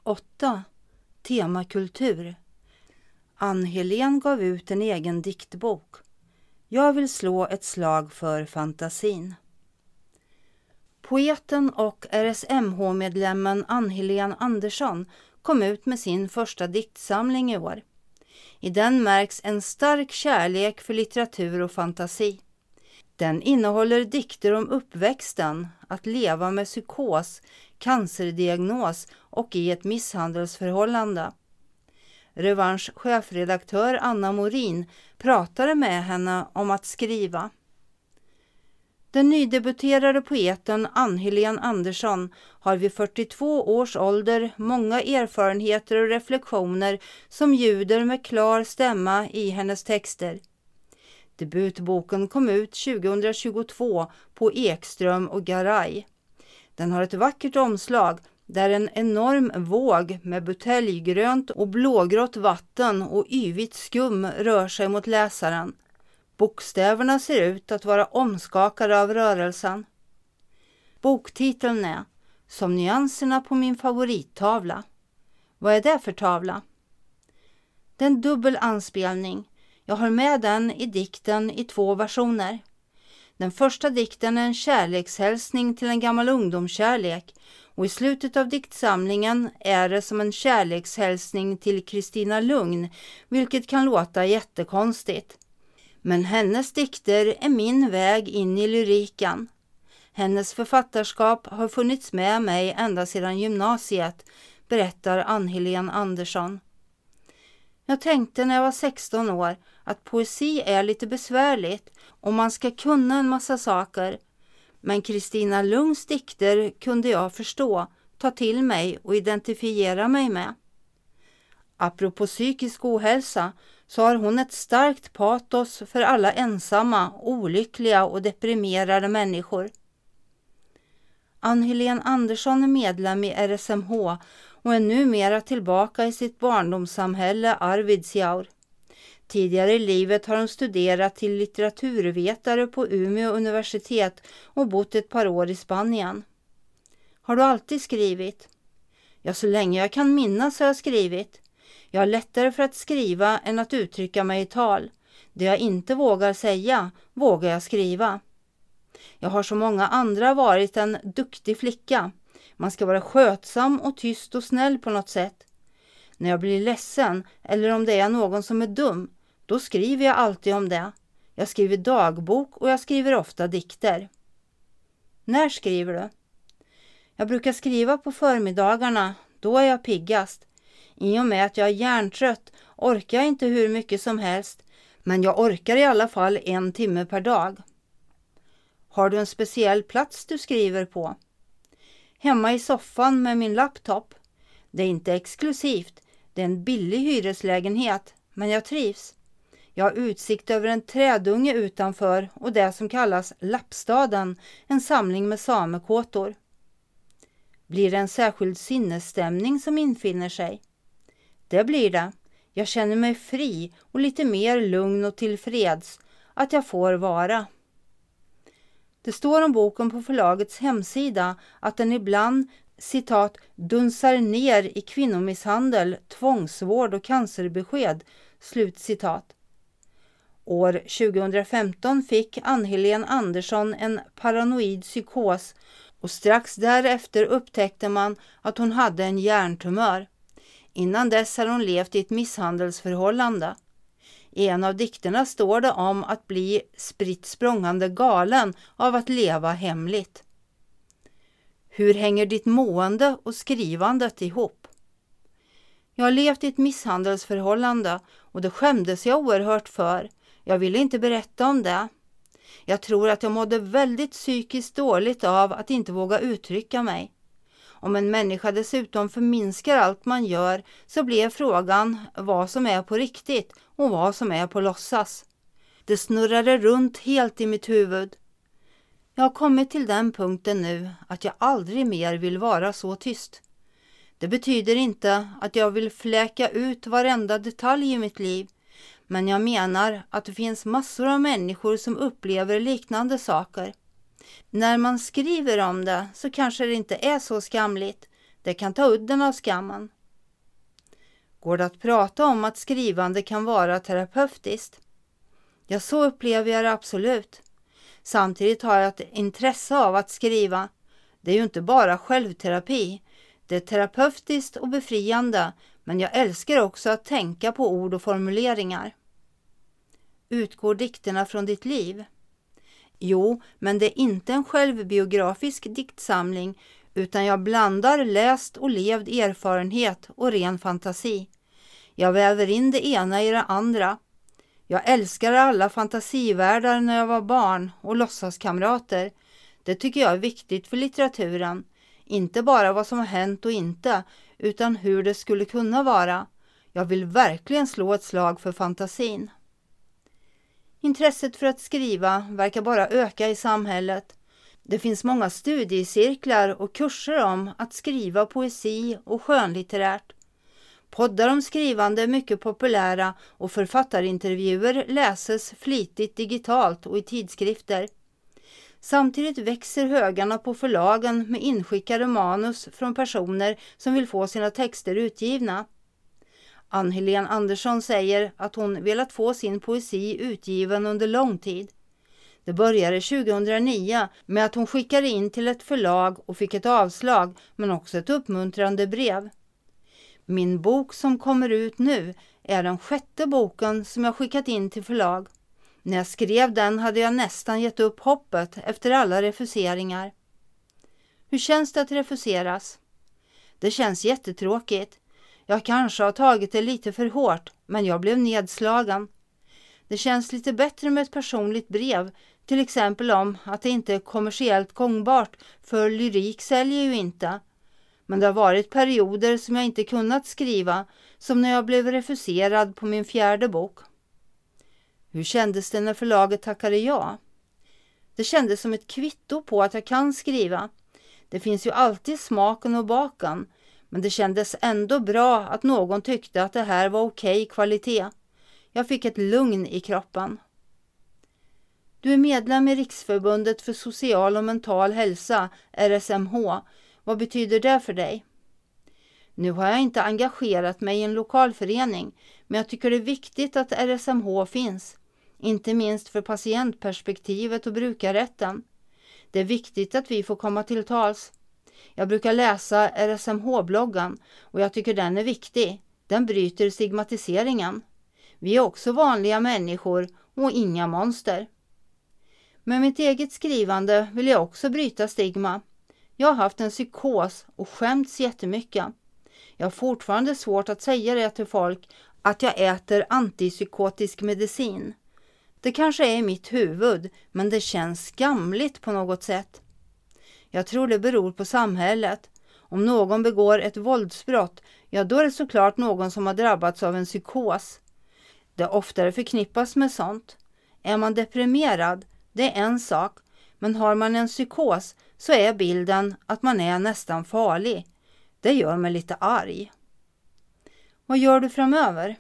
8. Temakultur. Ann-Helén gav ut en egen diktbok. Jag vill slå ett slag för fantasin. Poeten och RSMH-medlemmen Ann-Helén Andersson kom ut med sin första diktsamling i år. I den märks en stark kärlek för litteratur och fantasi. Den innehåller dikter om uppväxten, att leva med psykos, cancerdiagnos och i ett misshandelsförhållande. Revansch chefredaktör Anna Morin pratade med henne om att skriva. Den nydebuterade poeten Ann-Helén Andersson har vid 42 års ålder många erfarenheter och reflektioner som ljuder med klar stämma i hennes texter. Debutboken kom ut 2022 på Ekström och Garay. Den har ett vackert omslag där en enorm våg med buteljgrönt och blågrått vatten och yvigt skum rör sig mot läsaren. Bokstäverna ser ut att vara omskakade av rörelsen. Boktiteln är Som nyanserna på min favorittavla. Vad är det för tavla? Det är en dubbel anspelning. Jag har med den i dikten i 2 versioner. Den första dikten är en kärlekshälsning till en gammal ungdomskärlek och i slutet av diktsamlingen är det som en kärlekshälsning till Kristina Lugn, vilket kan låta jättekonstigt. Men hennes dikter är min väg in i lyriken. Hennes författarskap har funnits med mig ända sedan gymnasiet, berättar Ann-Helén Andersson. Jag tänkte när jag var 16 år att poesi är lite besvärligt och man ska kunna en massa saker. Men Kristina Lugns dikter kunde jag förstå, ta till mig och identifiera mig med. Apropå psykisk ohälsa så har hon ett starkt patos för alla ensamma, olyckliga och deprimerade människor. Ann-Helén Andersson är medlem i RSMH och är numera tillbaka i sitt barndomssamhälle Arvidsjaur. Tidigare i livet har hon studerat till litteraturvetare på Umeå universitet och bott ett par år i Spanien. Har du alltid skrivit? Ja, så länge jag kan minnas har jag skrivit. Jag har lättare för att skriva än att uttrycka mig i tal. Det jag inte vågar säga, vågar jag skriva. Jag har så många andra varit en duktig flicka. Man ska vara skötsam och tyst och snäll på något sätt. När jag blir ledsen eller om det är någon som är dum, då skriver jag alltid om det. Jag skriver dagbok och jag skriver ofta dikter. När skriver du? Jag brukar skriva på förmiddagarna, då är jag piggast. I och med att jag är hjärntrött orkar jag inte hur mycket som helst, men jag orkar i alla fall 1 timme per dag. Har du en speciell plats du skriver på? Hemma i soffan med min laptop. Det är inte exklusivt, det är en billig hyreslägenhet, men jag trivs. Jag har utsikt över en trädunge utanför och det som kallas Lappstaden, en samling med samekåtor. Blir det en särskild sinnesstämning som infinner sig? Det blir det. Jag känner mig fri och lite mer lugn och tillfreds att jag får vara. Det står om boken på förlagets hemsida att den ibland, citat, dunsar ner i kvinnomisshandel, tvångsvård och cancerbesked, slutcitat. År 2015 fick Ann-Helén Andersson en paranoid psykos och strax därefter upptäckte man att hon hade en hjärntumör. Innan dess hade hon levt i ett misshandelsförhållande. I en av dikterna står det om att bli spritt språngande galen av att leva hemligt. Hur hänger ditt mående och skrivandet ihop? Jag har levt i ett misshandelsförhållande och det skämdes jag oerhört för. Jag ville inte berätta om det. Jag tror att jag mådde väldigt psykiskt dåligt av att inte våga uttrycka mig. Om en människa dessutom förminskar allt man gör så blir frågan vad som är på riktigt och vad som är på låtsas. Det snurrade runt helt i mitt huvud. Jag har kommit till den punkten nu att jag aldrig mer vill vara så tyst. Det betyder inte att jag vill fläka ut varenda detalj i mitt liv, men jag menar att det finns massor av människor som upplever liknande saker. När man skriver om det så kanske det inte är så skamligt. Det kan ta udden av skammen. Går det att prata om att skrivande kan vara terapeutiskt? Ja, så upplever jag det absolut. Samtidigt har jag ett intresse av att skriva. Det är ju inte bara självterapi. Det är terapeutiskt och befriande, men jag älskar också att tänka på ord och formuleringar. Utgår dikterna från ditt liv? Jo, men det är inte en självbiografisk diktsamling, utan jag blandar läst och levd erfarenhet och ren fantasi. Jag väver in det ena i det andra. Jag älskar alla fantasivärldar när jag var barn och låtsaskamrater. Det tycker jag är viktigt för litteraturen. Inte bara vad som har hänt och inte, utan hur det skulle kunna vara. Jag vill verkligen slå ett slag för fantasin. Intresset för att skriva verkar bara öka i samhället. Det finns många studiecirklar och kurser om att skriva poesi och skönlitterärt. Poddar om skrivande är mycket populära och författarintervjuer läses flitigt digitalt och i tidskrifter. Samtidigt växer högarna på förlagen med inskickade manus från personer som vill få sina texter utgivna. Ann-Helén Andersson säger att hon velat få sin poesi utgiven under lång tid. Det började 2009 med att hon skickade in till ett förlag och fick ett avslag, men också ett uppmuntrande brev. Min bok som kommer ut nu är den 6:e boken som jag skickat in till förlag. När jag skrev den hade jag nästan gett upp hoppet efter alla refuseringar. Hur känns det att refuseras? Det känns jättetråkigt. Jag kanske har tagit det lite för hårt, men jag blev nedslagen. Det känns lite bättre med ett personligt brev, till exempel om att det inte är kommersiellt gångbart, för lyrik säljer ju inte. Men det har varit perioder som jag inte kunnat skriva, som när jag blev refuserad på min 4:e bok. Hur kändes det när förlaget tackade ja? Det kändes som ett kvitto på att jag kan skriva. Det finns ju alltid smaken och baken, men det kändes ändå bra att någon tyckte att det här var okej kvalitet. Jag fick ett lugn i kroppen. Du är medlem i Riksförbundet för social och mental hälsa, RSMH. Vad betyder det för dig? Nu har jag inte engagerat mig i en lokalförening, men jag tycker det är viktigt att RSMH finns. Inte minst för patientperspektivet och brukarrätten. Det är viktigt att vi får komma till tals. Jag brukar läsa RSMH-bloggen och jag tycker den är viktig. Den bryter stigmatiseringen. Vi är också vanliga människor och inga monster. Med mitt eget skrivande vill jag också bryta stigma. Jag har haft en psykos och skämts jättemycket. Jag har fortfarande svårt att säga det till folk att jag äter antipsykotisk medicin. Det kanske är i mitt huvud, men det känns skamligt på något sätt. Jag tror det beror på samhället. Om någon begår ett våldsbrott, ja då är det såklart någon som har drabbats av en psykos. Det oftare förknippas med sånt. Är man deprimerad, det är en sak. Men har man en psykos så är bilden att man är nästan farlig. Det gör mig lite arg. Vad gör du framöver?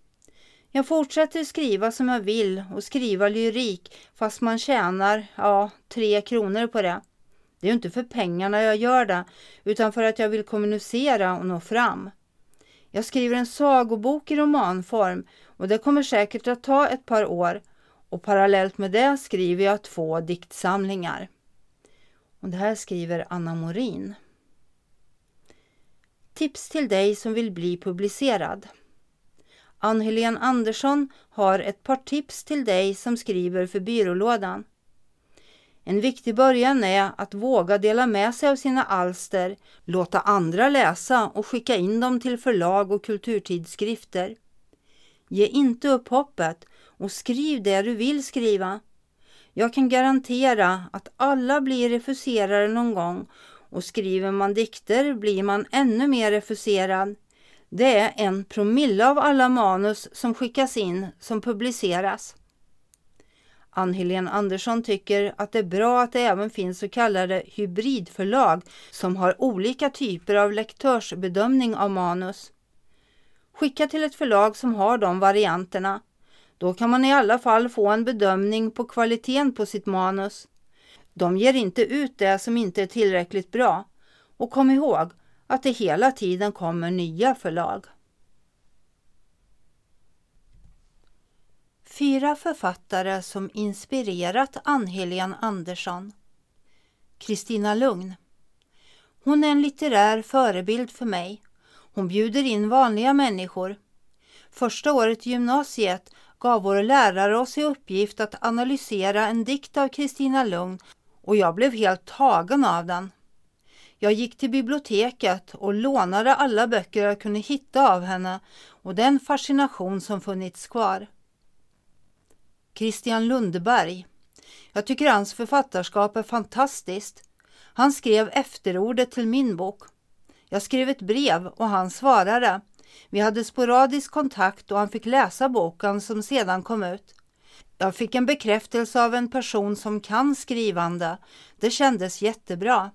Jag fortsätter skriva som jag vill och skriva lyrik fast man tjänar 3 kronor på det. Det är ju inte för pengarna jag gör det utan för att jag vill kommunicera och nå fram. Jag skriver en sagobok i romanform och det kommer säkert att ta ett par år. Och parallellt med det skriver jag 2 diktsamlingar. Och det här skriver Anna Morin. Tips till dig som vill bli publicerad. Ann-Helén Andersson har ett par tips till dig som skriver för byrålådan. En viktig början är att våga dela med sig av sina alster, låta andra läsa och skicka in dem till förlag och kulturtidskrifter. Ge inte upp hoppet och skriv det du vill skriva. Jag kan garantera att alla blir refuserade någon gång och skriver man dikter blir man ännu mer refuserad. Det är 1% av alla manus som skickas in som publiceras. Ann-Helén Andersson tycker att det är bra att det även finns så kallade hybridförlag som har olika typer av lektörsbedömning av manus. Skicka till ett förlag som har de varianterna. Då kan man i alla fall få en bedömning på kvaliteten på sitt manus. De ger inte ut det som inte är tillräckligt bra. Och kom ihåg, att det hela tiden kommer nya förlag. 4 författare som inspirerat Ann-Helén Andersson. Kristina Lugn. Hon är en litterär förebild för mig. Hon bjuder in vanliga människor. Första året i gymnasiet gav vår lärare oss i uppgift att analysera en dikt av Kristina Lugn och jag blev helt tagen av den. Jag gick till biblioteket och lånade alla böcker jag kunde hitta av henne och den fascination som funnits kvar. Christian Lundberg. Jag tycker hans författarskap är fantastiskt. Han skrev efterordet till min bok. Jag skrev ett brev och han svarade. Vi hade sporadisk kontakt och han fick läsa boken som sedan kom ut. Jag fick en bekräftelse av en person som kan skrivande. Det kändes jättebra.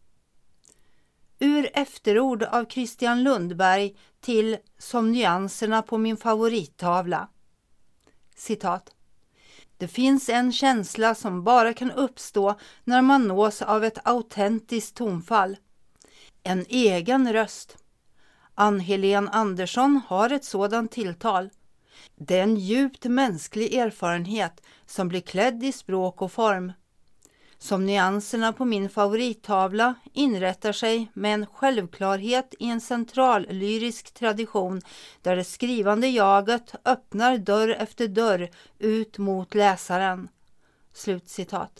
Ur efterord av Christian Lundberg till Som nyanserna på min favorittavla. Citat. Det finns en känsla som bara kan uppstå när man nås av ett autentiskt tonfall. En egen röst. Ann-Helén Andersson har ett sådant tilltal. Det är en djupt mänsklig erfarenhet som blir klädd i språk och form. Som nyanserna på min favorittavla inrättar sig med en självklarhet i en central lyrisk tradition där det skrivande jaget öppnar dörr efter dörr ut mot läsaren. Slutcitat.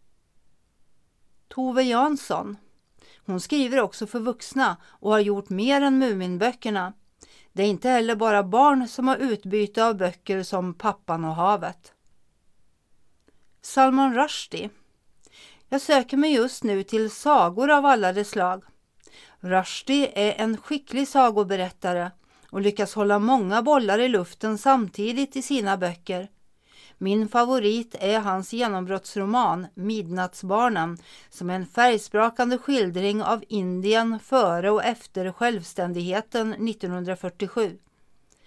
Tove Jansson. Hon skriver också för vuxna och har gjort mer än Muminböckerna. Det är inte heller bara barn som har utbyte av böcker som Pappan och havet. Salman Rushdie. Jag söker mig just nu till sagor av alla dess slag. Rushdie är en skicklig sagoberättare och lyckas hålla många bollar i luften samtidigt i sina böcker. Min favorit är hans genombrottsroman Midnattsbarnen som är en färgsprakande skildring av Indien före och efter självständigheten 1947.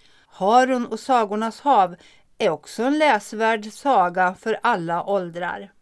Harun och sagornas hav är också en läsvärd saga för alla åldrar.